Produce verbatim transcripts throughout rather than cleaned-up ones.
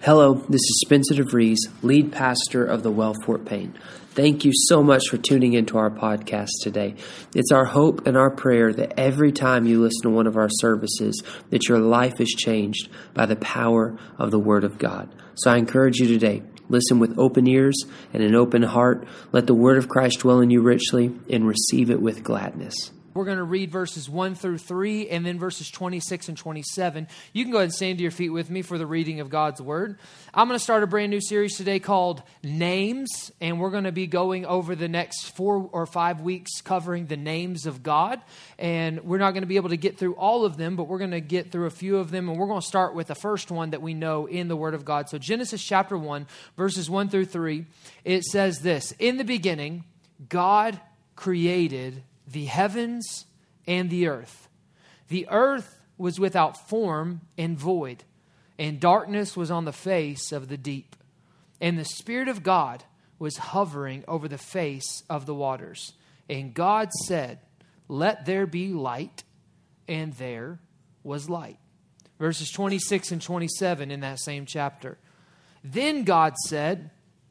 Hello, this is Spencer DeVries, lead pastor of the Well Fort Payne. Thank you so much for tuning into our podcast today. It's our hope and our prayer that every time you listen to one of our services, that your life is changed by the power of the Word of God. So I encourage you today, listen with open ears and an open heart. Let the Word of Christ dwell in you richly and receive it with gladness. We're going to read verses one through three and then verses twenty-six and twenty-seven. You can go ahead and stand to your feet with me for the reading of God's Word. I'm going to start a brand new series today called Names, and we're going to be going over the next four or five weeks covering the names of God. And we're not going to be able to get through all of them, but we're going to get through a few of them, and we're going to start with the first one that we know in the Word of God. So Genesis chapter one, verses one through three, it says this: "In the beginning, God created the heavens and the earth. The earth was without form and void, and darkness was on the face of the deep. And the Spirit of God was hovering over the face of the waters. And God said, 'Let there be light,' and there was light." Verses twenty-six and twenty-seven in that same chapter. "Then God said,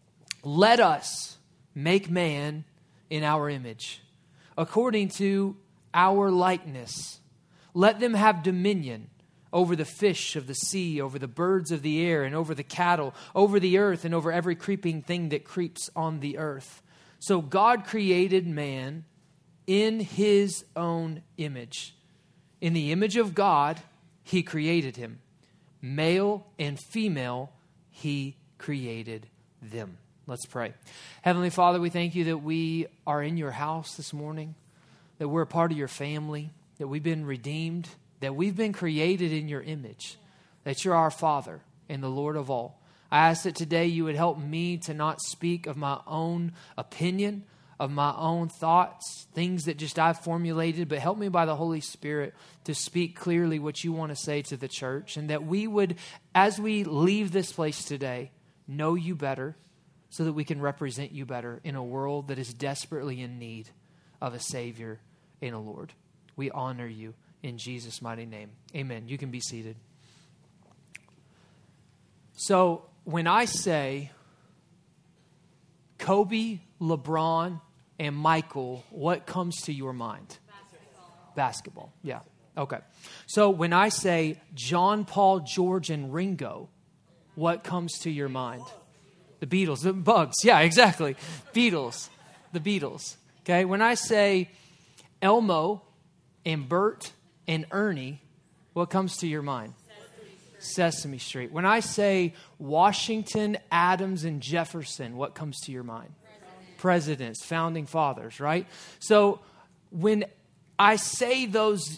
'Let us make man in our image, according to our likeness. Let them have dominion over the fish of the sea, over the birds of the air, and over the cattle, over the earth, and over every creeping thing that creeps on the earth.' So God created man in his own image. In the image of God, he created him. Male and female, he created them." Let's pray. Heavenly Father, we thank you that we are in your house this morning, that we're a part of your family, that we've been redeemed, that we've been created in your image, that you're our Father and the Lord of all. I ask that today you would help me to not speak of my own opinion, of my own thoughts, things that just I've formulated, but help me by the Holy Spirit to speak clearly what you want to say to the church, and that we would, as we leave this place today, know you better, so that we can represent you better in a world that is desperately in need of a Savior and a Lord. We honor you in Jesus' mighty name. Amen. You can be seated. So when I say Kobe, LeBron, and Michael, what comes to your mind? Basketball. Basketball, yeah. Okay. So when I say John, Paul, George, and Ringo, what comes to your mind? The Beatles, the Bugs. Yeah, exactly. Beatles, the Beatles. Okay. When I say Elmo and Bert and Ernie, what comes to your mind? Sesame Street. Sesame Street. When I say Washington, Adams, and Jefferson, what comes to your mind? Presidents, Presidents, founding fathers, right? So when I say those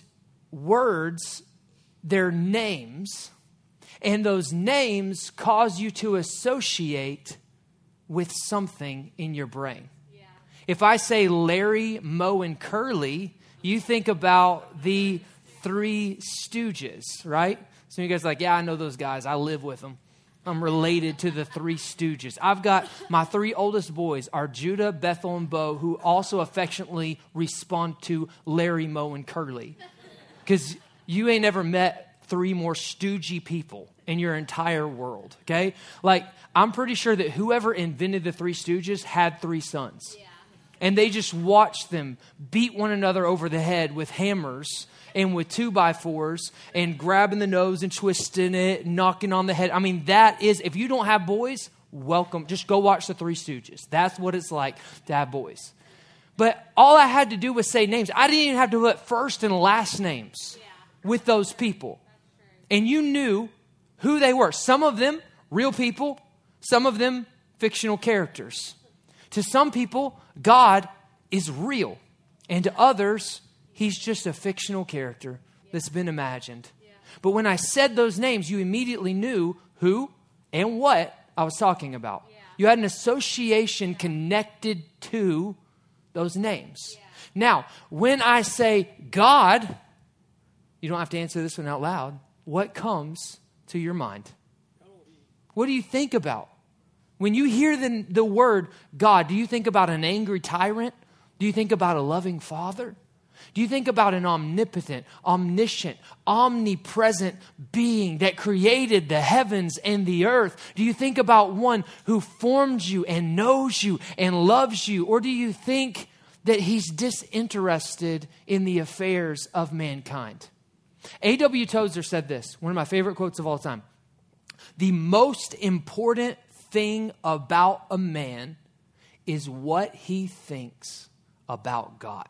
words, their names, and those names cause you to associate with something in your brain. Yeah. If I say Larry, Moe, and Curly, you think about the Three Stooges, right? Some of you guys are like, yeah, I know those guys. I live with them. I'm related to the Three Stooges. I've got my three oldest boys are Judah, Bethel, and Bo, who also affectionately respond to Larry, Moe, and Curly. Because you ain't ever met three more stoogey people in your entire world, okay? Like, I'm pretty sure that whoever invented the Three Stooges had three sons. Yeah. And they just watched them beat one another over the head with hammers and with two by fours and grabbing the nose and twisting it and knocking on the head. I mean, that is, if you don't have boys, welcome. Just go watch the Three Stooges. That's what it's like to have boys. But all I had to do was say names. I didn't even have to put first and last names yeah. with those people. And you knew who they were. Some of them, real people. Some of them, fictional characters. To some people, God is real. And to others, he's just a fictional character that's been imagined. Yeah. But when I said those names, you immediately knew who and what I was talking about. Yeah. You had an association yeah. connected to those names. Yeah. Now, when I say God, you don't have to answer this one out loud. What comes to your mind? What do you think about? When you hear the, the word God, do you think about an angry tyrant? Do you think about a loving father? Do you think about an omnipotent, omniscient, omnipresent being that created the heavens and the earth? Do you think about one who formed you and knows you and loves you? Or do you think that he's disinterested in the affairs of mankind? A W Tozer said this, one of my favorite quotes of all time. The most important thing about a man is what he thinks about God.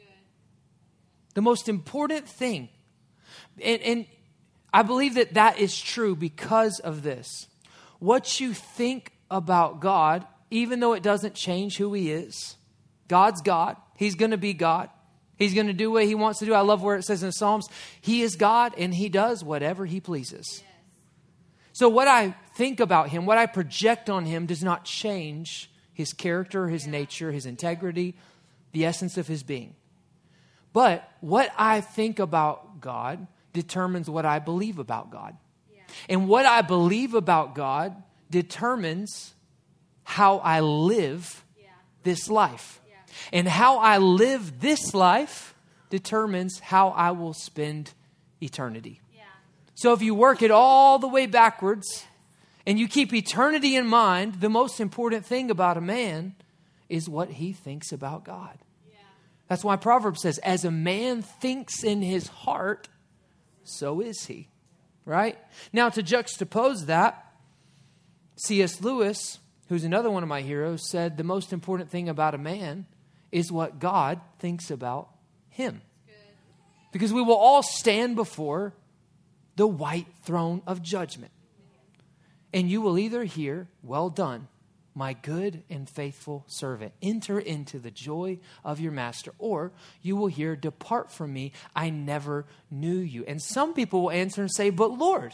The most important thing. And, and I believe that that is true because of this. What you think about God, even though it doesn't change who he is, God's God. He's going to be God. He's going to do what he wants to do. I love where it says in the Psalms, he is God and he does whatever he pleases. Yes. So what I think about him, what I project on him does not change his character, his yeah. nature, his integrity, the essence of his being. But what I think about God determines what I believe about God. Yeah. And what I believe about God determines how I live yeah. this life. Yeah. And how I live this life determines how I will spend eternity. Yeah. So if you work it all the way backwards yes. and you keep eternity in mind, the most important thing about a man is what he thinks about God. That's why Proverbs says, as a man thinks in his heart, so is he. Right? Now, to juxtapose that, C S Lewis, who's another one of my heroes, said the most important thing about a man is what God thinks about him. Because we will all stand before the white throne of judgment. And you will either hear, well done, my good and faithful servant, enter into the joy of your master. Or you will hear, depart from me, I never knew you. And some people will answer and say, but Lord,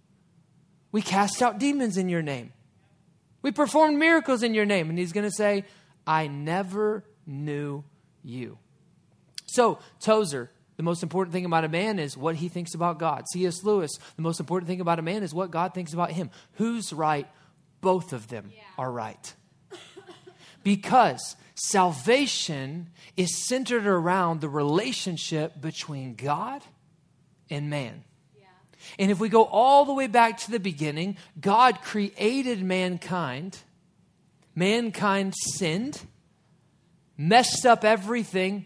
we cast out demons in your name. We performed miracles in your name. And he's going to say, I never knew you. So Tozer, the most important thing about a man is what he thinks about God. C S Lewis, the most important thing about a man is what God thinks about him. Who's right? Both of them yeah. are right. Because salvation is centered around the relationship between God and man. Yeah. And if we go all the way back to the beginning, God created mankind. Mankind sinned, messed up everything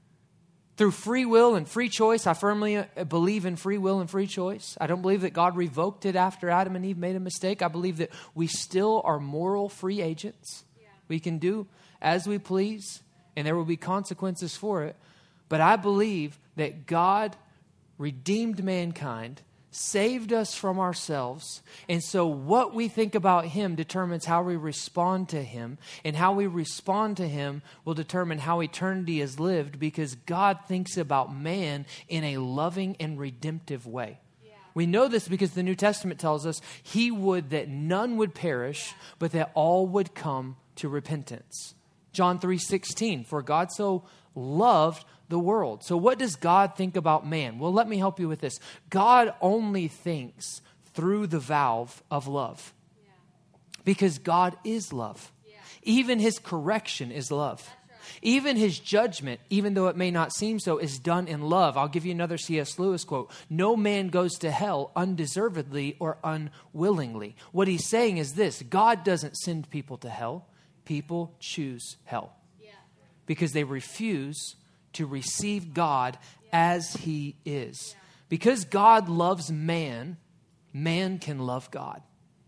through free will and free choice. I firmly believe in free will and free choice. I don't believe that God revoked it after Adam and Eve made a mistake. I believe that we still are moral free agents. Yeah. We can do as we please, and there will be consequences for it. But I believe that God redeemed mankind, saved us from ourselves. And so what we think about him determines how we respond to him. And how we respond to him will determine how eternity is lived, because God thinks about man in a loving and redemptive way. Yeah. We know this because the New Testament tells us he would that none would perish, yeah. but that all would come to repentance. John three sixteen, for God so loved the world. So what does God think about man? Well, let me help you with this. God only thinks through the valve of love. Yeah. Because God is love. Yeah. Even his correction is love. Right. Even his judgment, even though it may not seem so, is done in love. I'll give you another C S Lewis quote. No man goes to hell undeservedly or unwillingly. What he's saying is this: God doesn't send people to hell. People choose hell. Yeah. Because they refuse to receive God as he is. Because God loves man, man can love God.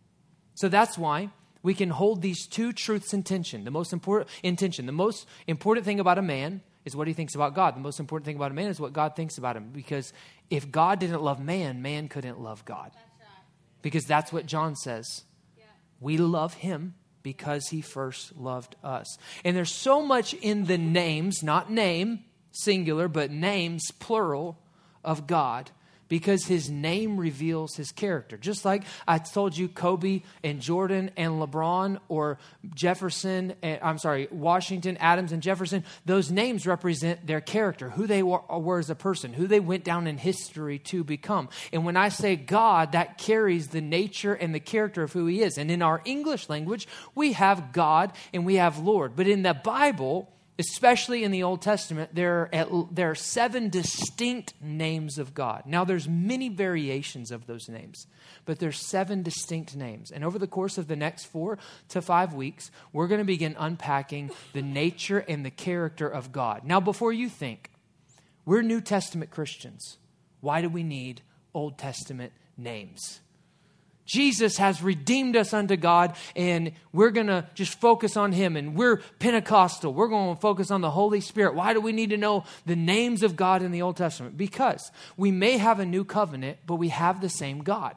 So that's why we can hold these two truths in tension. The most important intention, the most important thing about a man is what he thinks about God. The most important thing about a man is what God thinks about him. Because if God didn't love man, man couldn't love God. That's right. Because that's what John says. Yeah. We love him because he first loved us. And there's so much in the names, not name, singular, but names, plural, of God, because his name reveals his character. Just like I told you, Kobe and Jordan and LeBron, or Jefferson, and, I'm sorry, Washington, Adams, and Jefferson, those names represent their character, who they were, were as a person, who they went down in history to become. And when I say God, that carries the nature and the character of who he is. And in our English language, we have God and we have Lord. But in the Bible, especially in the Old Testament, there are, at, there are seven distinct names of God. Now, there's many variations of those names, but there's seven distinct names. And over the course of the next four to five weeks, we're going to begin unpacking the nature and the character of God. Now, before you think, we're New Testament Christians. Why do we need Old Testament names? Jesus has redeemed us unto God, and we're going to just focus on him, and we're Pentecostal. We're going to focus on the Holy Spirit. Why do we need to know the names of God in the Old Testament? Because we may have a new covenant, but we have the same God.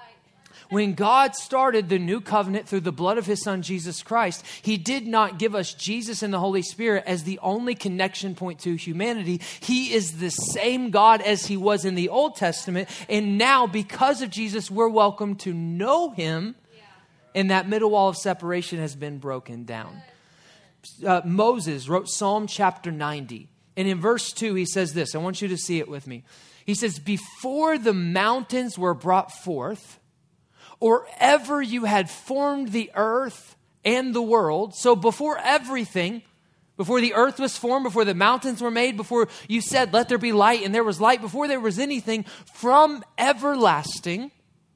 When God started the new covenant through the blood of his son, Jesus Christ, he did not give us Jesus and the Holy Spirit as the only connection point to humanity. He is the same God as he was in the Old Testament. And now, because of Jesus, we're welcome to know him. And that middle wall of separation has been broken down. Uh, Moses wrote Psalm chapter ninety. And in verse two, he says this. I want you to see it with me. He says, before the mountains were brought forth, or ever you had formed the earth and the world. So before everything, before the earth was formed, before the mountains were made, before you said, let there be light, and there was light, before there was anything, from everlasting.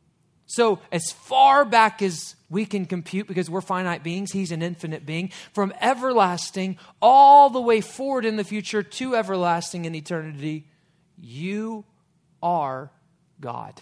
So as far back as we can compute, because we're finite beings, he's an infinite being, from everlasting all the way forward in the future to everlasting in eternity, you are God.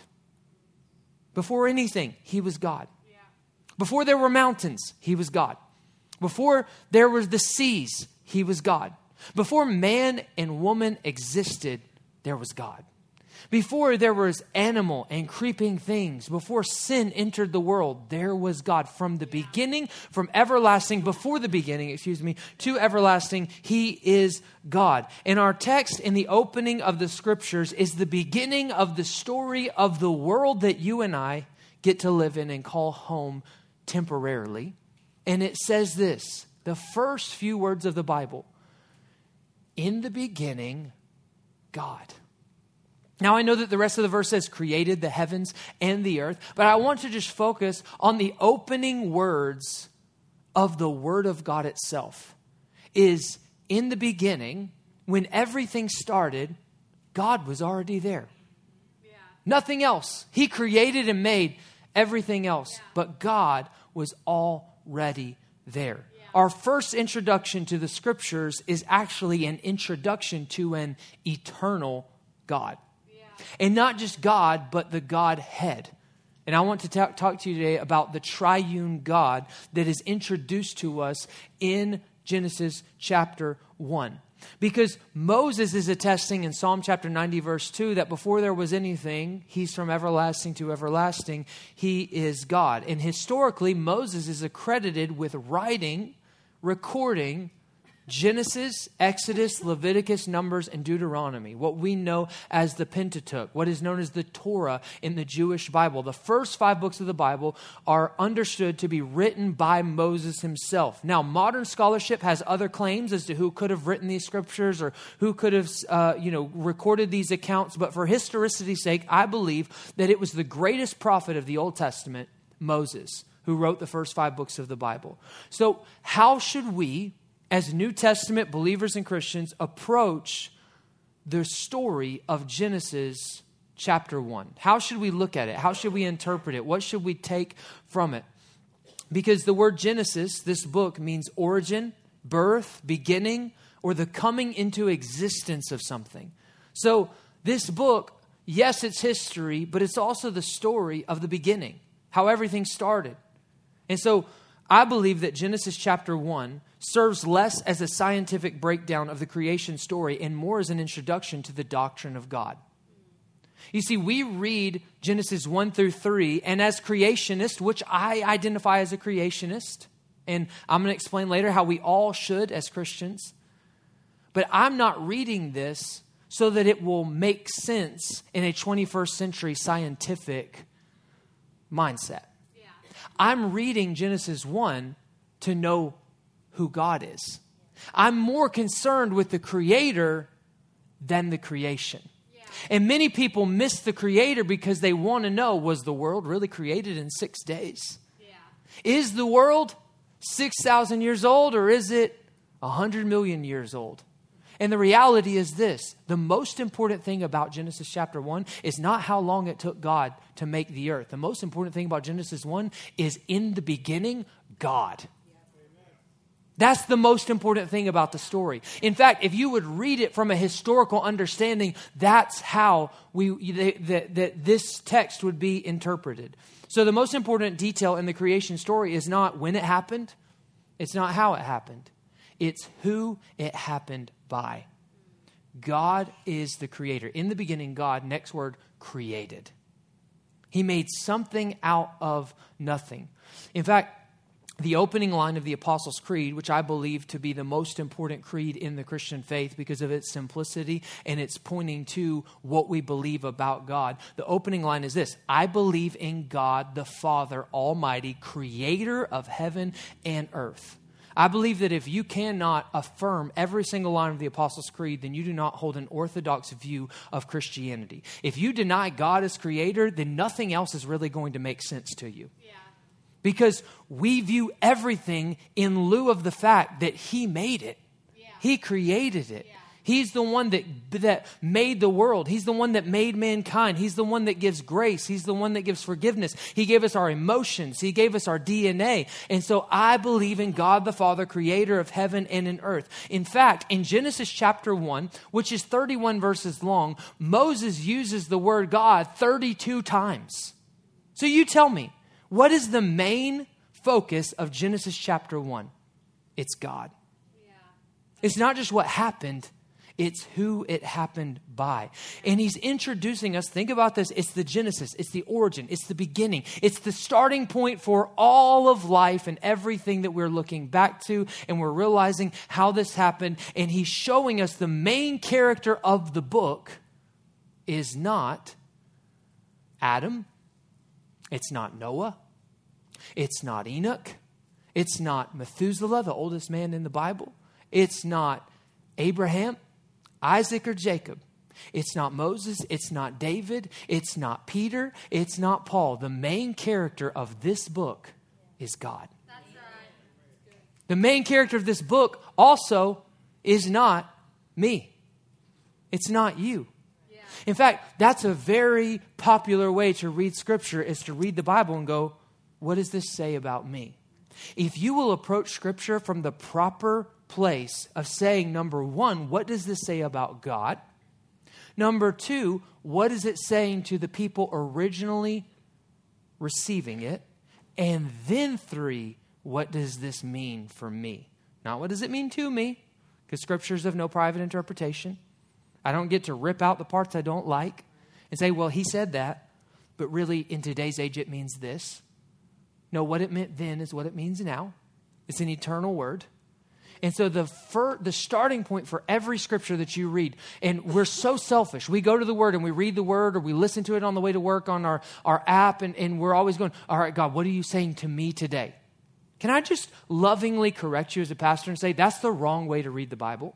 Before anything, he was God. Yeah. Before there were mountains, he was God. Before there were the seas, he was God. Before man and woman existed, there was God. Before there was animal and creeping things, before sin entered the world, there was God. From the beginning, from everlasting, before the beginning, excuse me, to everlasting, he is God. And our text in the opening of the scriptures is the beginning of the story of the world that you and I get to live in and call home temporarily. And it says this, the first few words of the Bible, in the beginning, God. Now, I know that the rest of the verse says created the heavens and the earth, but I want to just focus on the opening words of the Word of God itself. Is in the beginning, when everything started, God was already there. Yeah. Nothing else. He created and made everything else, yeah. But God was already there. Yeah. Our first introduction to the scriptures is actually an introduction to an eternal God. And not just God, but the Godhead. And I want to talk, talk to you today about the triune God that is introduced to us in Genesis chapter one. Because Moses is attesting in Psalm chapter ninety, verse two, that before there was anything, he's from everlasting to everlasting. He is God. And historically, Moses is accredited with writing, recording Genesis, Exodus, Leviticus, Numbers, and Deuteronomy, what we know as the Pentateuch, what is known as the Torah in the Jewish Bible. The first five books of the Bible are understood to be written by Moses himself. Now, modern scholarship has other claims as to who could have written these scriptures or who could have, uh, you know, recorded these accounts. But for historicity's sake, I believe that it was the greatest prophet of the Old Testament, Moses, who wrote the first five books of the Bible. So how should we, as New Testament believers and Christians, approach the story of Genesis chapter one? How should we look at it? How should we interpret it? What should we take from it? Because the word Genesis, this book, means origin, birth, beginning, or the coming into existence of something. So this book, yes, it's history, but it's also the story of the beginning, how everything started. And so I believe that Genesis chapter one serves less as a scientific breakdown of the creation story and more as an introduction to the doctrine of God. You see, we read Genesis one through three, and as creationists, which I identify as a creationist, and I'm going to explain later how we all should as Christians, but I'm not reading this so that it will make sense in a twenty-first century scientific mindset. Yeah. I'm reading Genesis one to know who God is. I'm more concerned with the Creator than the creation. Yeah. And many people miss the Creator because they want to know, was the world really created in six days? Yeah. Is the world six thousand years old, or is it A hundred million years old. And the reality is this, the most important thing about Genesis chapter one is not how long it took God to make the earth. The most important thing about Genesis one is in the beginning, God. That's the most important thing about the story. In fact, if you would read it from a historical understanding, that's how we that, that this text would be interpreted. So the most important detail in the creation story is not when it happened. It's not how it happened. It's who it happened by. God is the creator. In the beginning, God, next word, created. He made something out of nothing. In fact, the opening line of the Apostles' Creed, which I believe to be the most important creed in the Christian faith because of its simplicity and it's pointing to what we believe about God. The opening line is this: I believe in God, the Father Almighty, creator of heaven and earth. I believe that if you cannot affirm every single line of the Apostles' Creed, then you do not hold an orthodox view of Christianity. If you deny God as creator, then nothing else is really going to make sense to you. Yeah. Because we view everything in lieu of the fact that he made it. Yeah. He created it. Yeah. He's the one that, that made the world. He's the one that made mankind. He's the one that gives grace. He's the one that gives forgiveness. He gave us our emotions. He gave us our D N A. And so I believe in God the Father, creator of heaven and in earth. In fact, in Genesis chapter one, which is thirty-one verses long, Moses uses the word God thirty-two times. So you tell me, what is the main focus of Genesis chapter one? It's God. Yeah. It's not just what happened. It's who it happened by. And he's introducing us, think about this, it's the genesis, it's the origin, it's the beginning, it's the starting point for all of life and everything that we're looking back to, and we're realizing how this happened. And he's showing us the main character of the book is not Adam, it's not Noah, it's not Enoch, it's not Methuselah, the oldest man in the Bible, it's not Abraham, Isaac, or Jacob. It's not Moses. It's not David. It's not Peter. It's not Paul. The main character of this book is God. That's right. The main character of this book also is not me. It's not you. Yeah. In fact, that's a very popular way to read Scripture, is to read the Bible and go, what does this say about me? If you will approach Scripture from the proper place of saying, number one, what does this say about God? Number two, what is it saying to the people originally receiving it? And then three, what does this mean for me? Not what does it mean to me? Because Scripture's of no private interpretation. I don't get to rip out the parts I don't like and say, well, he said that, but really in today's age it means this. No, what it meant then is what it means now. It's an eternal word. And so the fir- the starting point for every scripture that you read, and we're so selfish. We go to the Word and we read the Word, or we listen to it on the way to work on our, our app, and, and we're always going, all right, God, what are you saying to me today? Can I just lovingly correct you as a pastor and say that's the wrong way to read the Bible?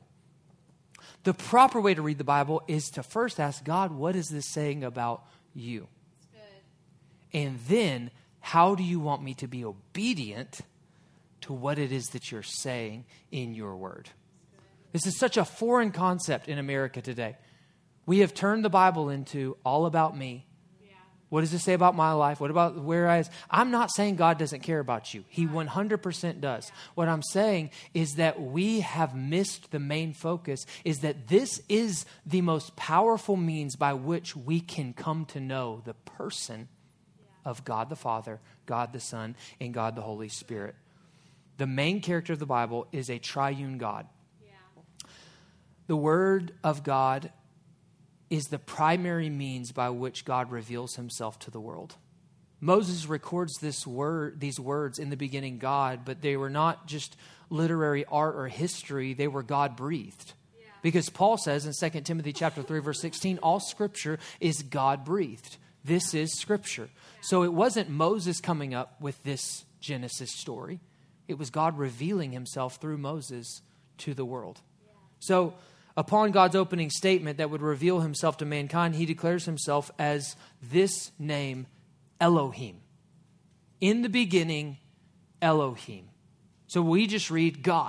The proper way to read the Bible is to first ask God, what is this saying about you? That's good. And then, how do you want me to be obedient to what it is that you're saying in your word? This is such a foreign concept in America today. We have turned the Bible into all about me. Yeah. What does it say about my life? What about where I is? I'm not saying God doesn't care about you. He one hundred percent does. Yeah. What I'm saying is that we have missed the main focus, is that this is the most powerful means by which we can come to know the person yeah. of God the Father, God the Son, and God the Holy Spirit. The main character of the Bible is a triune God. Yeah. The Word of God is the primary means by which God reveals himself to the world. Moses records this word, these words in the beginning, God, but they were not just literary art or history. They were God-breathed. Yeah. Because Paul says in Second Timothy chapter three, verse sixteen, all Scripture is God-breathed. This is Scripture. Yeah. So it wasn't Moses coming up with this Genesis story. It was God revealing himself through Moses to the world. Yeah. So upon God's opening statement that would reveal himself to mankind, he declares himself as this name, Elohim. In the beginning, Elohim. So we just read God.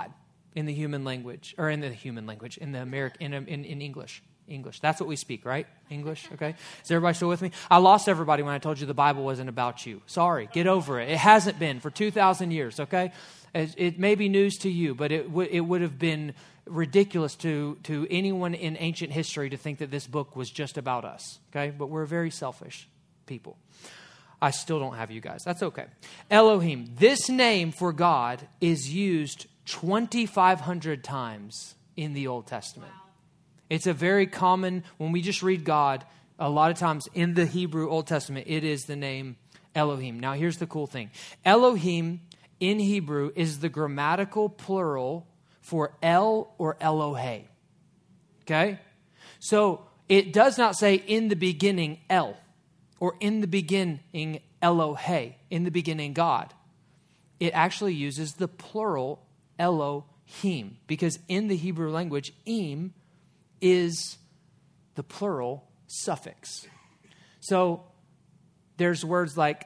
in the human language, or in the human language, in the American, in, in, in English. English. That's what we speak, right? English, okay? Is everybody still with me? I lost everybody when I told you the Bible wasn't about you. Sorry, get over it. It hasn't been for two thousand years, okay? It, it may be news to you, but it, w- it would have been ridiculous to, to anyone in ancient history to think that this book was just about us, okay? But we're very selfish people. I still don't have you guys. That's okay. Elohim, this name for God is used twenty-five hundred times in the Old Testament. Wow. It's a very common, when we just read God, a lot of times in the Hebrew Old Testament, it is the name Elohim. Now, here's the cool thing. Elohim in Hebrew is the grammatical plural for El or Elohe. Okay? So, it does not say in the beginning El or in the beginning Elohe, in the beginning God. It actually uses the plural Elohim because in the Hebrew language, im is the plural suffix. So there's words like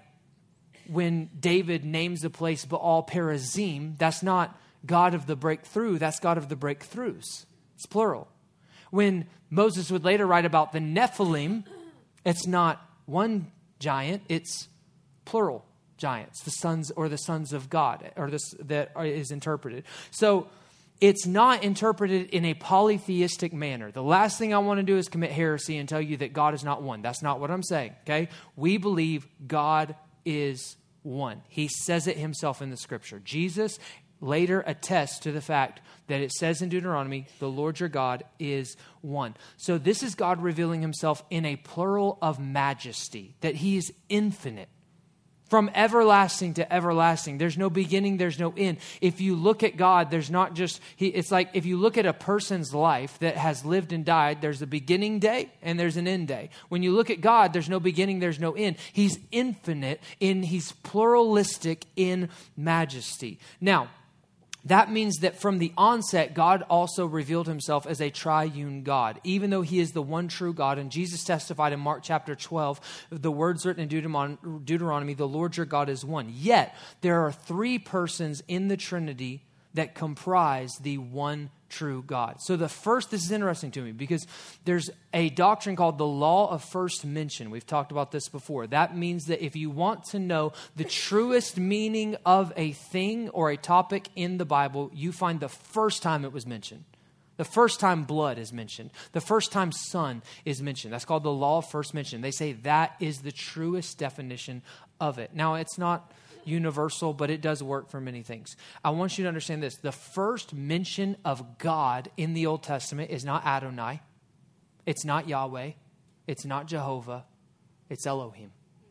when David names the place Baal Perazim, that's not God of the breakthrough, that's God of the breakthroughs. It's plural. When Moses would later write about the Nephilim, it's not one giant, it's plural giants, the sons or the sons of God, or this that is interpreted. So it's not interpreted in a polytheistic manner. The last thing I want to do is commit heresy and tell you that God is not one. That's not what I'm saying, okay? We believe God is one. He says it himself in the scripture. Jesus later attests to the fact that it says in Deuteronomy, the Lord your God is one. So this is God revealing himself in a plural of majesty, that he is infinite. From everlasting to everlasting. There's no beginning, there's no end. If you look at God, there's not just, he, it's like if you look at a person's life that has lived and died, there's a beginning day and there's an end day. When you look at God, there's no beginning, there's no end. He's infinite, in he's pluralistic in majesty. Now, that means that from the onset, God also revealed himself as a triune God, even though he is the one true God. And Jesus testified in Mark chapter twelve, the words written in Deuteronomy, the Lord your God is one. Yet, there are three persons in the Trinity that comprise the one true God. So the first, this is interesting to me because there's a doctrine called the law of first mention. We've talked about this before. That means that if you want to know the truest meaning of a thing or a topic in the Bible, you find the first time it was mentioned. The first time blood is mentioned. The first time son is mentioned. That's called the law of first mention. They say that is the truest definition of it. Now, it's not universal, but it does work for many things. I want you to understand this. The first mention of God in the Old Testament is not Adonai. It's not Yahweh. It's not Jehovah. It's Elohim.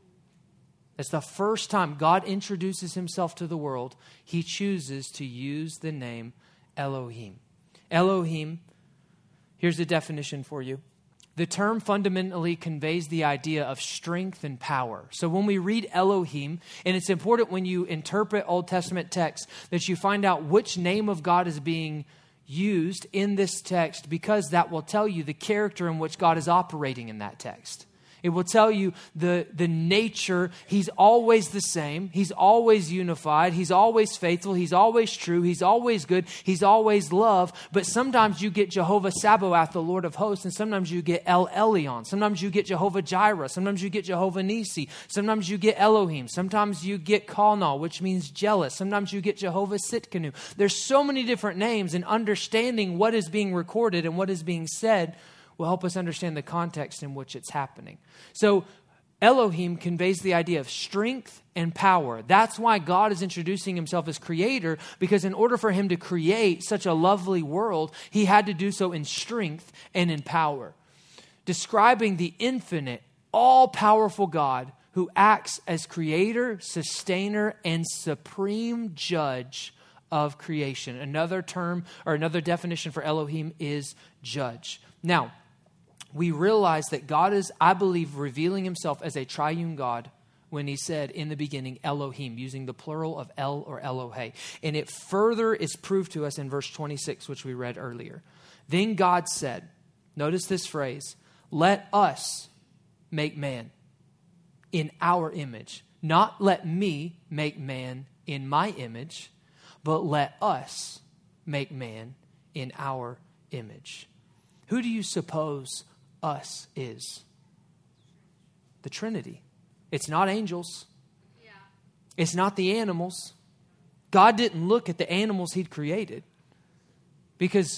It's the first time God introduces himself to the world. He chooses to use the name Elohim. Elohim, here's the definition for you. The term fundamentally conveys the idea of strength and power. So when we read Elohim, and it's important when you interpret Old Testament texts that you find out which name of God is being used in this text, because that will tell you the character in which God is operating in that text. It will tell you the, the nature. He's always the same. He's always unified. He's always faithful. He's always true. He's always good. He's always love. But sometimes you get Jehovah Sabaoth, the Lord of hosts, and sometimes you get El Elyon. Sometimes you get Jehovah Jireh. Sometimes you get Jehovah Nisi. Sometimes you get Elohim. Sometimes you get Kalna, which means jealous. Sometimes you get Jehovah Sitkanu. There's so many different names, and understanding what is being recorded and what is being said will help us understand the context in which it's happening. So Elohim conveys the idea of strength and power. That's why God is introducing himself as creator, because in order for him to create such a lovely world, he had to do so in strength and in power. Describing the infinite, all-powerful God who acts as creator, sustainer, and supreme judge of creation. Another term or another definition for Elohim is judge. Now, we realize that God is, I believe, revealing himself as a triune God when he said in the beginning, Elohim, using the plural of El or Elohe. And it further is proved to us in verse twenty-six, which we read earlier. Then God said, notice this phrase, let us make man in our image. Not let me make man in my image, but let us make man in our image. Who do you suppose us is? The Trinity. It's not angels. Yeah. It's not the animals. God didn't look at the animals he'd created. Because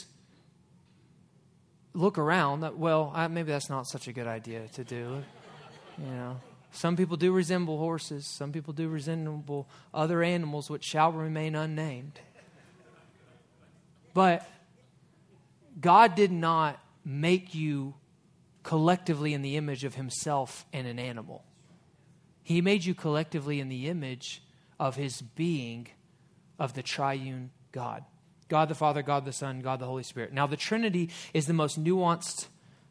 look around. Well, I, maybe that's not such a good idea to do. You know, some people do resemble horses. Some people do resemble other animals which shall remain unnamed. But God did not make you collectively in the image of himself and an animal. He made you collectively in the image of his being, of the triune God. God the Father, God the Son, God the Holy Spirit. Now, the Trinity is the most nuanced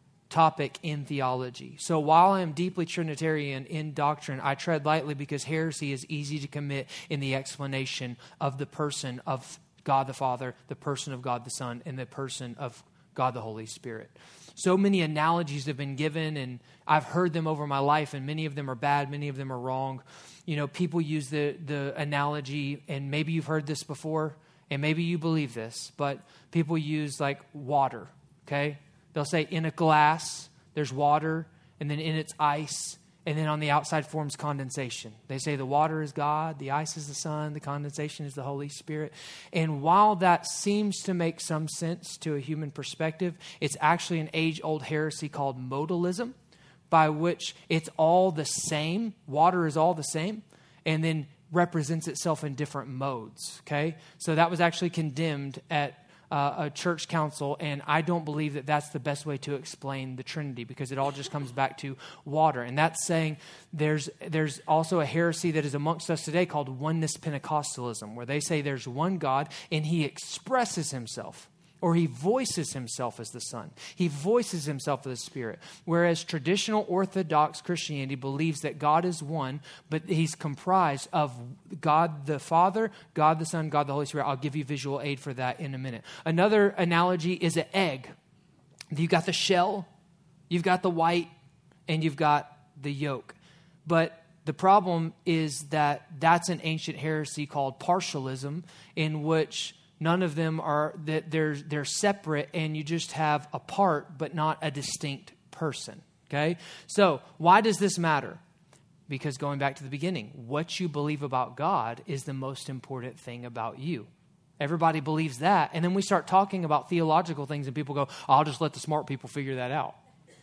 topic in theology. So while I am deeply Trinitarian in doctrine, I tread lightly because heresy is easy to commit in the explanation of the person of God the Father, the person of God the Son, and the person of God the Holy Spirit. So many analogies have been given, and I've heard them over my life, and many of them are bad, many of them are wrong. You know, people use the, the analogy, and maybe you've heard this before, and maybe you believe this, but people use like water, okay? They'll say in a glass, there's water, and then in its ice, and then on the outside forms condensation. They say the water is God, the ice is the Son, the condensation is the Holy Spirit. And while that seems to make some sense to a human perspective, it's actually an age-old heresy called modalism, by which it's all the same. Water is all the same, and then represents itself in different modes, okay? So that was actually condemned at Uh, a church council, and I don't believe that that's the best way to explain the Trinity, because it all just comes back to water. And that's saying there's there's also a heresy that is amongst us today called oneness Pentecostalism, where they say there's one God and he expresses himself, or he voices himself as the Son. He voices himself as the Spirit. Whereas traditional Orthodox Christianity believes that God is one, but he's comprised of God the Father, God the Son, God the Holy Spirit. I'll give you visual aid for that in a minute. Another analogy is an egg. You've got the shell, you've got the white, and you've got the yolk. But the problem is that that's an ancient heresy called partialism, in which none of them are, that they're, they're separate, and you just have a part but not a distinct person, okay? So why does this matter? Because going back to the beginning, what you believe about God is the most important thing about you. Everybody believes that, and then we start talking about theological things, and people go, I'll just let the smart people figure that out.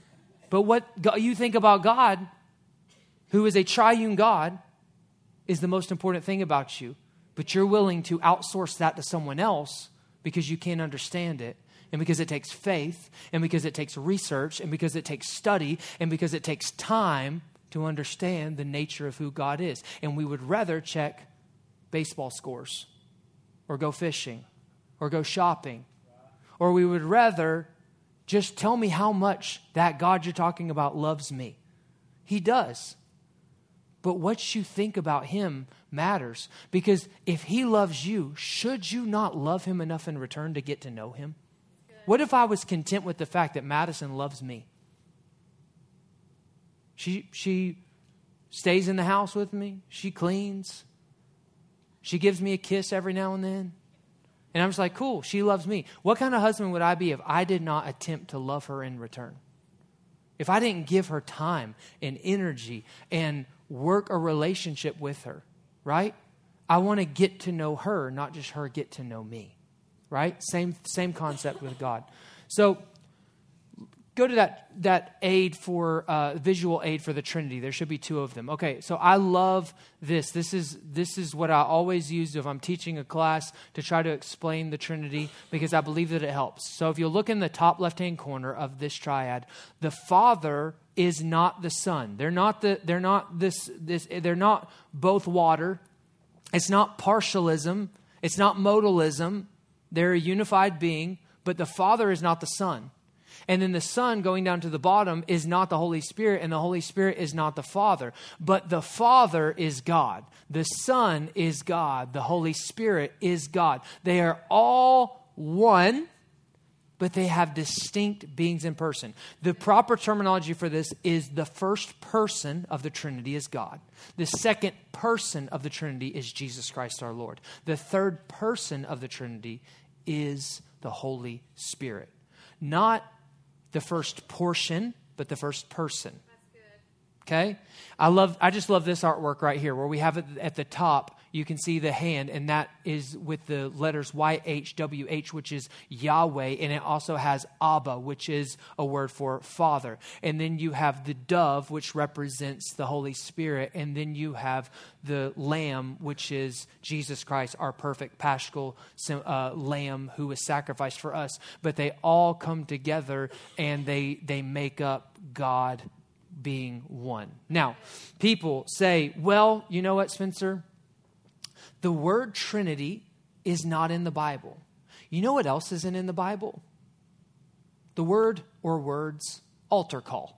But what you think about God, who is a triune God, is the most important thing about you. But you're willing to outsource that to someone else because you can't understand it, and because it takes faith, and because it takes research, and because it takes study, and because it takes time to understand the nature of who God is. And we would rather check baseball scores, or go fishing, or go shopping, or we would rather just tell me how much that God you're talking about loves me. He does. But what you think about him matters, because if he loves you, should you not love him enough in return to get to know him? Good. What if I was content with the fact that Madison loves me? She she stays in the house with me. She cleans. She gives me a kiss every now and then. And I'm just like, cool, she loves me. What kind of husband would I be if I did not attempt to love her in return? If I didn't give her time and energy and work a relationship with her, right? I want to get to know her, not just her get to know me, right? Same same concept with God. So go to that that aid for uh, visual aid for the Trinity. There should be two of them. Okay, so I love this. This is this is what I always use if I'm teaching a class to try to explain the Trinity, because I believe that it helps. So if you look in the top left-hand corner of this triad, the Father is not the Son. They're not the. They're not this. This. They're not both water. It's not partialism. It's not modalism. They're a unified being, but the Father is not the Son. And then the Son, going down to the bottom, is not the Holy Spirit, and the Holy Spirit is not the Father. But the Father is God. The Son is God. The Holy Spirit is God. They are all one, but they have distinct beings in person. The proper terminology for this is the first person of the Trinity is God. The second person of the Trinity is Jesus Christ our Lord. The third person of the Trinity is the Holy Spirit. Not the first portion, but the first person. Okay? I love, I just love this artwork right here where we have it at the top. You can see the hand, and that is with the letters Y H W H, which is Yahweh, and it also has Abba, which is a word for Father. And then you have the dove, which represents the Holy Spirit, and then you have the lamb, which is Jesus Christ, our perfect paschal uh, lamb who was sacrificed for us. But they all come together, and they they make up God being one. Now, people say, well, you know what, Spencer? The word Trinity is not in the Bible. You know what else isn't in the Bible? The word or words altar call.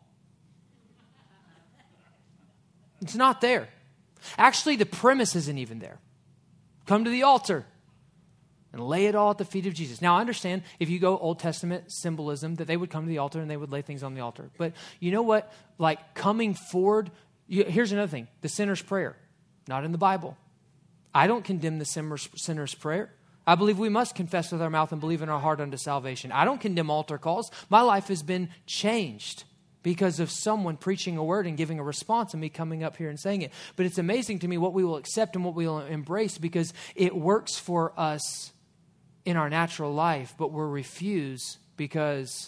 It's not there. Actually, the premise isn't even there. Come to the altar and lay it all at the feet of Jesus. Now, I understand if you go Old Testament symbolism that they would come to the altar and they would lay things on the altar. But you know what? Like coming forward, you, here's another thing. The sinner's prayer, not in the Bible. I don't condemn the sinner's, sinner's prayer. I believe we must confess with our mouth and believe in our heart unto salvation. I don't condemn altar calls. My life has been changed because of someone preaching a word and giving a response and me coming up here and saying it. But it's amazing to me what we will accept and what we will embrace because it works for us in our natural life, but we're refused because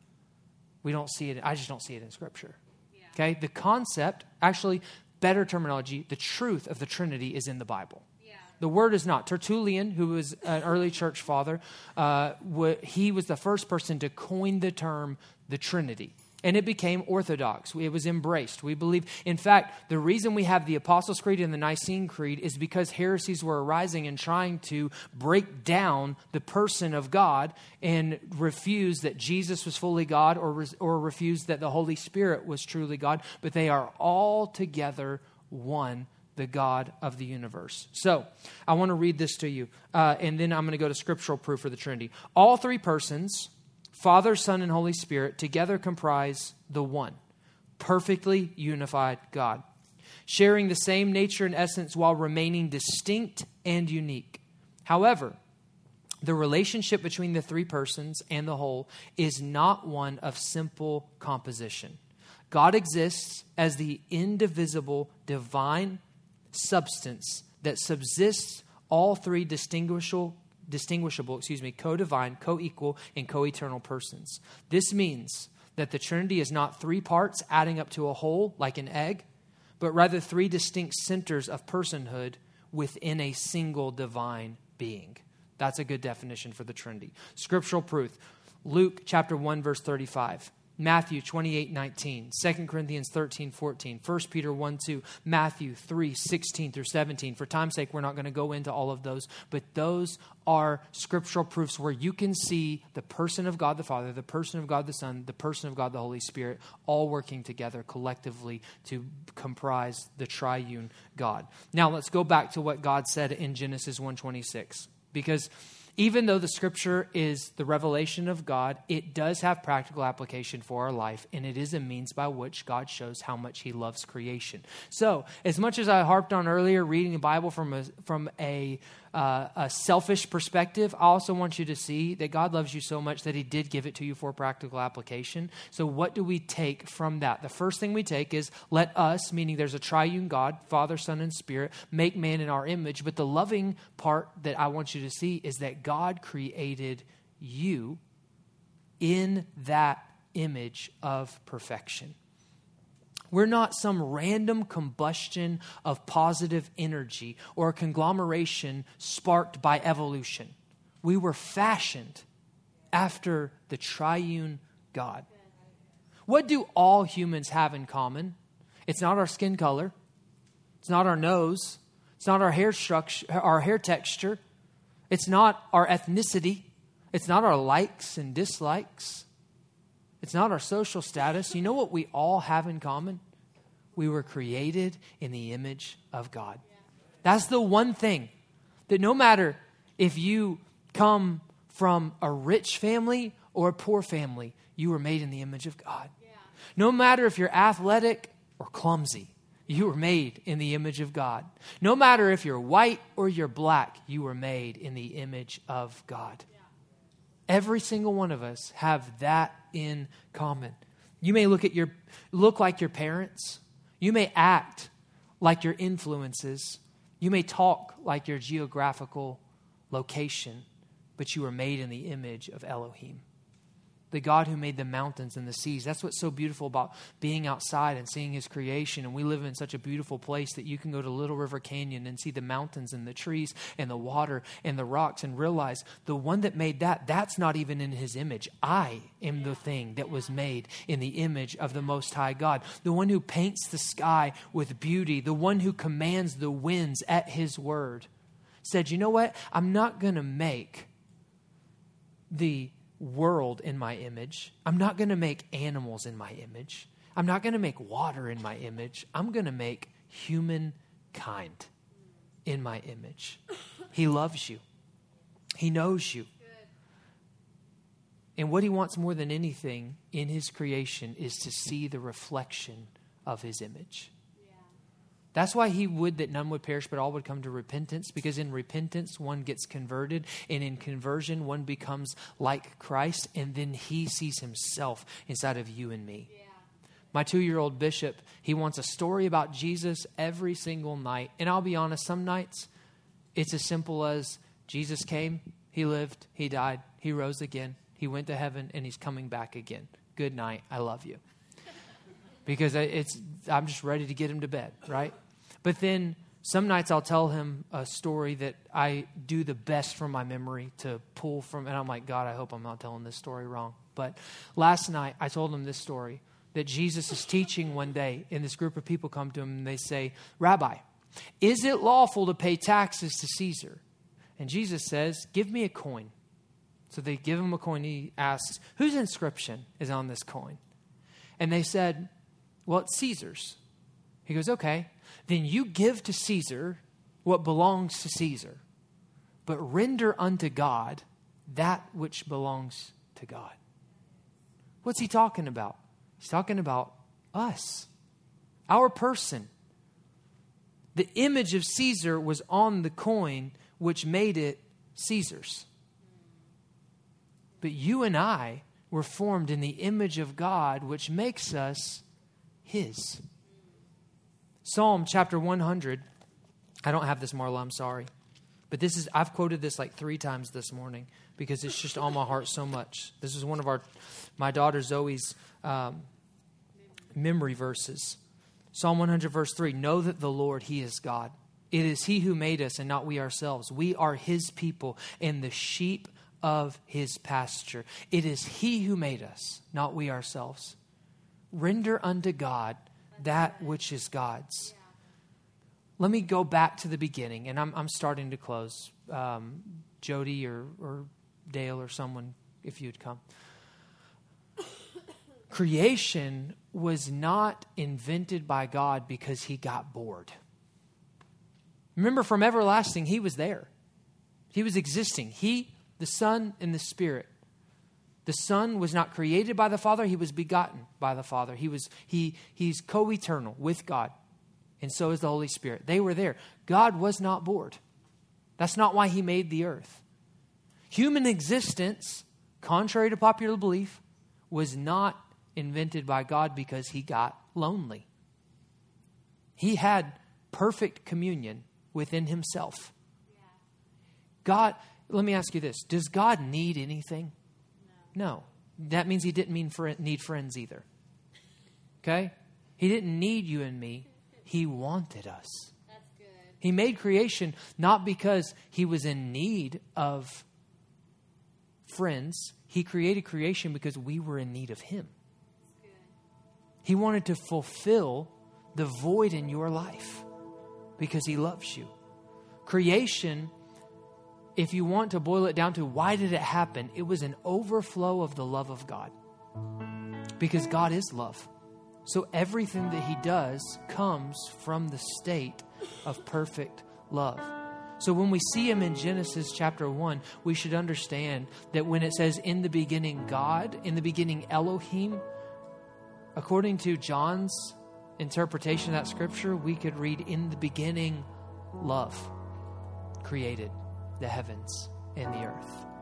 we don't see it. I just don't see it in Scripture. Yeah. Okay? The concept, actually, better terminology, the truth of the Trinity is in the Bible. The word is not. Tertullian, who was an early church father, uh, w- he was the first person to coin the term the Trinity. And it became orthodox. It was embraced. We believe, in fact, the reason we have the Apostles' Creed and the Nicene Creed is because heresies were arising and trying to break down the person of God and refuse that Jesus was fully God or, re- or refuse that the Holy Spirit was truly God. But they are all together one, the God of the universe. So I want to read this to you, uh, and then I'm going to go to scriptural proof for the Trinity. All three persons, Father, Son, and Holy Spirit, together comprise the one, perfectly unified God, sharing the same nature and essence while remaining distinct and unique. However, the relationship between the three persons and the whole is not one of simple composition. God exists as the indivisible divine substance that subsists all three distinguishable, distinguishable, excuse me, co-divine, co-equal, and co-eternal persons. This means that the Trinity is not three parts adding up to a whole like an egg, but rather three distinct centers of personhood within a single divine being. That's a good definition for the Trinity. Scriptural proof. Luke chapter one, verse thirty-five. Matthew twenty-eight nineteen, Second Corinthians thirteen fourteen, First Peter one two, Matthew three sixteen through seventeen. For time's sake, we're not going to go into all of those, but those are scriptural proofs where you can see the person of God the Father, the person of God the Son, the person of God the Holy Spirit, all working together collectively to comprise the triune God. Now, let's go back to what God said in Genesis one twenty-six, because even though the Scripture is the revelation of God, it does have practical application for our life, and it is a means by which God shows how much He loves creation. So, as much as I harped on earlier, reading the Bible from a from a, uh, a selfish perspective, I also want you to see that God loves you so much that He did give it to you for practical application. So, what do we take from that? The first thing we take is let us, meaning there's a triune God, Father, Son, and Spirit, make man in our image. But the loving part that I want you to see is that God created you in that image of perfection. We're not some random combustion of positive energy or a conglomeration sparked by evolution. We were fashioned after the triune God. What do all humans have in common? It's not our skin color. It's not our nose. It's not our hair structure, our hair texture. It's not our ethnicity. It's not our likes and dislikes. It's not our social status. You know what we all have in common? We were created in the image of God. That's the one thing that no matter if you come from a rich family or a poor family, you were made in the image of God. No matter if you're athletic or clumsy, you were made in the image of God. No matter if you're white or you're black, you were made in the image of God. Every single one of us have that in common. You may look at your look like your parents. You may act like your influences. You may talk like your geographical location, but you are made in the image of Elohim, the God who made the mountains and the seas. That's what's so beautiful about being outside and seeing his creation. And we live in such a beautiful place that you can go to Little River Canyon and see the mountains and the trees and the water and the rocks and realize the one that made that, that's not even in his image. I am the thing that was made in the image of the Most High God. The one who paints the sky with beauty, the one who commands the winds at his word, said, you know what? I'm not going to make the world in my image. I'm not going to make animals in my image. I'm not going to make water in my image. I'm going to make humankind in my image. He loves you. He knows you. And what he wants more than anything in his creation is to see the reflection of his image. That's why he would that none would perish, but all would come to repentance, because in repentance, one gets converted, and in conversion, one becomes like Christ, and then he sees himself inside of you and me. Yeah. My two-year-old Bishop, he wants a story about Jesus every single night. And I'll be honest, some nights, it's as simple as Jesus came, he lived, he died, he rose again, he went to heaven, and he's coming back again. Good night, I love you. Because it's, I'm just ready to get him to bed, right? But then some nights I'll tell him a story that I do the best from my memory to pull from, and I'm like, God, I hope I'm not telling this story wrong. But last night I told him this story, that Jesus is teaching one day, and this group of people come to him and they say, Rabbi, is it lawful to pay taxes to Caesar? And Jesus says, give me a coin. So they give him a coin. He asks, whose inscription is on this coin? And they said, well, it's Caesar's. He goes, okay, then you give to Caesar what belongs to Caesar, but render unto God that which belongs to God. What's he talking about? He's talking about us, our person. The image of Caesar was on the coin, which made it Caesar's. But you and I were formed in the image of God, which makes us his. Psalm chapter one hundred. I don't have this, Marla, I'm sorry. But this is, I've quoted this like three times this morning because it's just on my heart so much. This is one of our, my daughter Zoe's um, memory verses. Psalm one hundred verse three. Know that the Lord, he is God. It is he who made us and not we ourselves. We are his people and the sheep of his pasture. It is he who made us, not we ourselves. Render unto God that which is God's. Let me go back to the beginning, and I'm, I'm starting to close. Um, Jody or, or Dale or someone, if you'd come. Creation was not invented by God because he got bored. Remember, from everlasting, he was there. He was existing. He, the Son, and the Spirit. The Son was not created by the Father. He was begotten by the Father. He was he he's co-eternal with God. And so is the Holy Spirit. They were there. God was not bored. That's not why he made the earth. Human existence, contrary to popular belief, was not invented by God because he got lonely. He had perfect communion within himself. God, let me ask you this. Does God need anything? No. That means he didn't mean for, need friends either. Okay? He didn't need you and me. He wanted us. That's good. He made creation not because he was in need of friends. He created creation because we were in need of him. That's good. He wanted to fulfill the void in your life because he loves you. Creation, if you want to boil it down to why did it happen, it was an overflow of the love of God. Because God is love. So everything that he does comes from the state of perfect love. So when we see him in Genesis chapter one, we should understand that when it says in the beginning God, in the beginning Elohim, according to John's interpretation of that scripture, we could read in the beginning love created the heavens and the earth.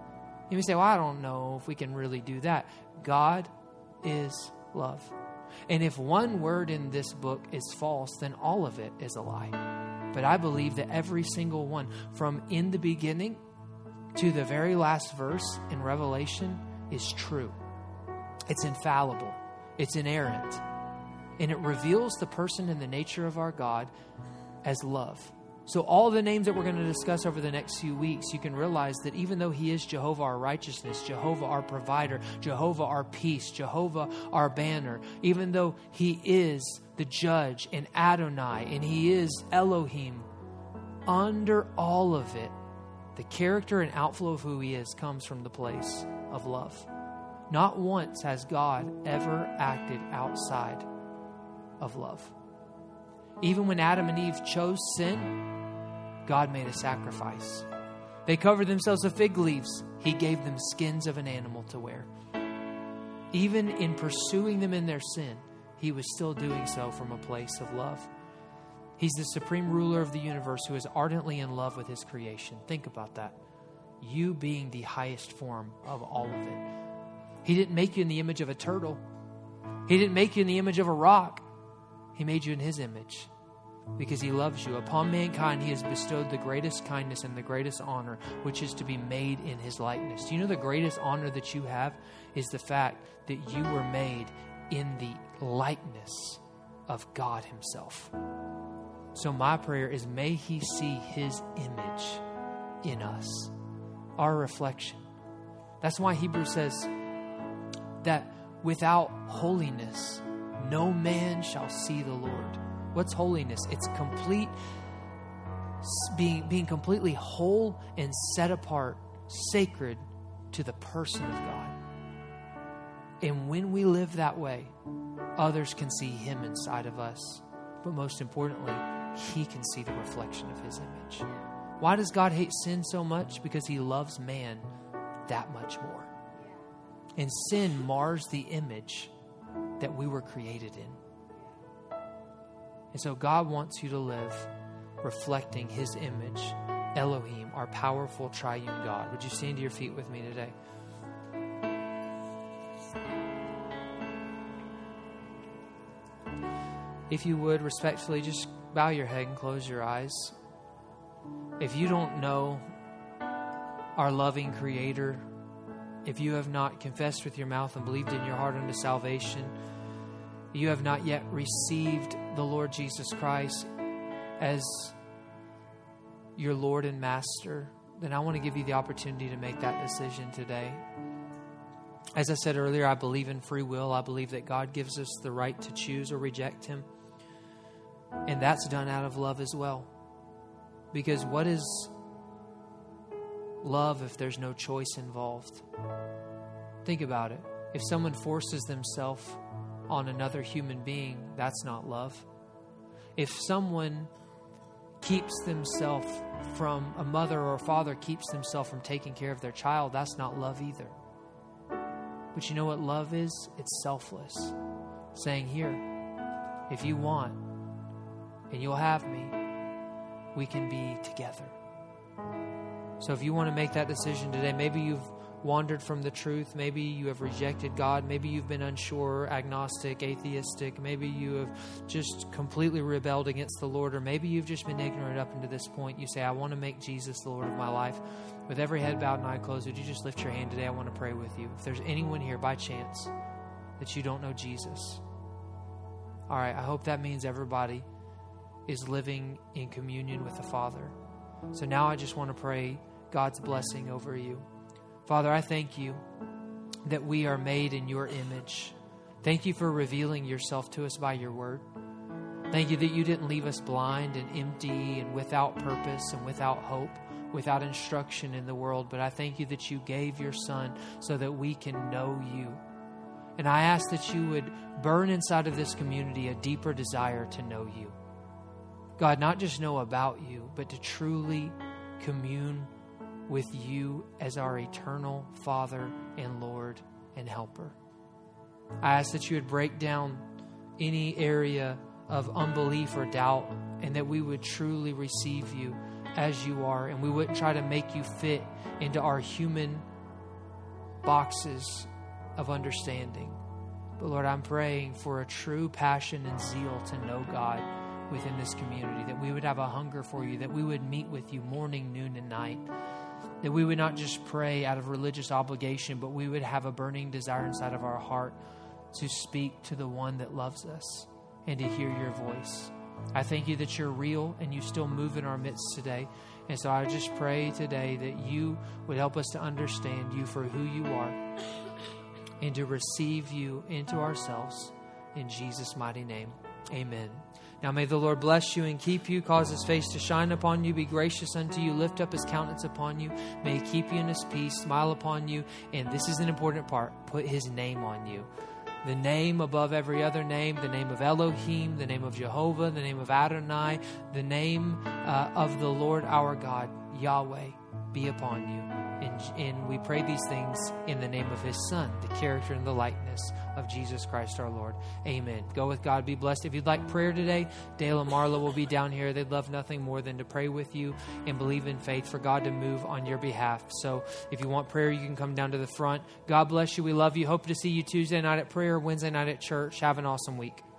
You may say, well, I don't know if we can really do that. God is love. And if one word in this book is false, then all of it is a lie. But I believe that every single one, from in the beginning to the very last verse in Revelation, is true. It's infallible. It's inerrant. And it reveals the person and the nature of our God as love. So all the names that we're going to discuss over the next few weeks, you can realize that even though he is Jehovah our righteousness, Jehovah our provider, Jehovah our peace, Jehovah our banner, even though he is the judge and Adonai and he is Elohim, under all of it, the character and outflow of who he is comes from the place of love. Not once has God ever acted outside of love. Even when Adam and Eve chose sin, God made a sacrifice. They covered themselves with fig leaves. He gave them skins of an animal to wear. Even in pursuing them in their sin, he was still doing so from a place of love. He's the supreme ruler of the universe who is ardently in love with his creation. Think about that. You being the highest form of all of it. He didn't make you in the image of a turtle. He didn't make you in the image of a rock. He made you in his image because he loves you. Upon mankind, he has bestowed the greatest kindness and the greatest honor, which is to be made in his likeness. Do you know the greatest honor that you have is the fact that you were made in the likeness of God himself. So my prayer is, may he see his image in us, our reflection. That's why Hebrews says that without holiness, no man shall see the Lord. What's holiness? It's complete, being, being completely whole and set apart, sacred to the person of God. And when we live that way, others can see him inside of us. But most importantly, he can see the reflection of his image. Why does God hate sin so much? Because he loves man that much more. And sin mars the image that we were created in. And so God wants you to live reflecting his image, Elohim, our powerful triune God. Would you stand to your feet with me today? If you would, respectfully, just bow your head and close your eyes. If you don't know our loving Creator, if you have not confessed with your mouth and believed in your heart unto salvation, you have not yet received the Lord Jesus Christ as your Lord and Master, then I want to give you the opportunity to make that decision today. As I said earlier, I believe in free will. I believe that God gives us the right to choose or reject him. And that's done out of love as well. Because what is love if there's no choice involved? Think about it. If someone forces themselves on another human being, that's not love. If someone keeps themselves from, a mother or a father keeps themselves from taking care of their child, that's not love either. But you know what love is? It's selfless. Saying, here, if you want, and you'll have me, we can be together. So if you want to make that decision today, maybe you've wandered from the truth, maybe you have rejected God, maybe you've been unsure, agnostic, atheistic, maybe you have just completely rebelled against the Lord, or maybe you've just been ignorant up until this point. You say, I want to make Jesus the Lord of my life. With every head bowed and eye closed, would you just lift your hand today? I want to pray with you. If there's anyone here by chance that you don't know Jesus, all right, I hope that means everybody is living in communion with the Father. So now I just want to pray God's blessing over you. Father, I thank you that we are made in your image. Thank you for revealing yourself to us by your word. Thank you that you didn't leave us blind and empty and without purpose and without hope, without instruction in the world. But I thank you that you gave your Son so that we can know you. And I ask that you would burn inside of this community a deeper desire to know you. God, not just know about you, but to truly commune with you as our eternal Father and Lord and Helper. I ask that you would break down any area of unbelief or doubt, and that we would truly receive you as you are, and we wouldn't try to make you fit into our human boxes of understanding. But Lord, I'm praying for a true passion and zeal to know God within this community, that we would have a hunger for you, that we would meet with you morning, noon, and night, that we would not just pray out of religious obligation, but we would have a burning desire inside of our heart to speak to the one that loves us and to hear your voice. I thank you that you're real and you still move in our midst today. And so I just pray today that you would help us to understand you for who you are and to receive you into ourselves. In Jesus' mighty name, amen. Now may the Lord bless you and keep you, cause his face to shine upon you, be gracious unto you, lift up his countenance upon you. May he keep you in his peace, smile upon you. And this is an important part, put his name on you. The name above every other name, the name of Elohim, the name of Jehovah, the name of Adonai, the name uh, of the Lord our God, Yahweh, be upon you. And, and we pray these things in the name of his Son, the character and the likeness of Jesus Christ our Lord. Amen. Go with God. Be blessed. If you'd like prayer today, Dale and Marla will be down here. They'd love nothing more than to pray with you and believe in faith for God to move on your behalf. So if you want prayer, you can come down to the front. God bless you. We love you. Hope to see you Tuesday night at prayer, Wednesday night at church. Have an awesome week.